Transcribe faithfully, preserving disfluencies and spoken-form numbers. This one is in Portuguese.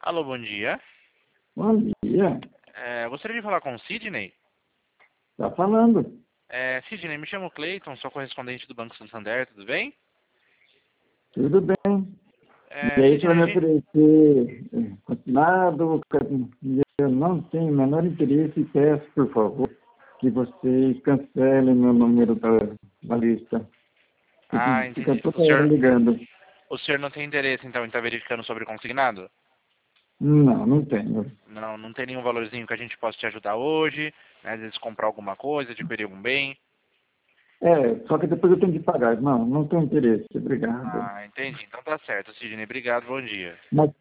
Alô, bom dia. Bom dia. É, gostaria de falar com o Sidney. Tá falando. É, Sidney, me chamo Cleiton, sou correspondente do Banco Santander, tudo bem? Tudo bem. É, E aí, para Sidney, a me gente... oferecer eh, continuado, eu não tenho o menor interesse e peço, por favor, que vocês cancelem meu número da, da lista. Ah, Porque fica entendi. O toda hora senhor, ligando. o senhor não tem interesse, então, em estar verificando sobre o consignado? Não, não tenho. Não, não tem nenhum valorzinho que a gente possa te ajudar hoje, né? Às vezes comprar alguma coisa, adquirir algum bem. É, só que depois eu tenho que pagar. Não, não tenho interesse. Obrigado. Ah, entendi. Então tá certo, Sidney. Obrigado, bom dia. Mas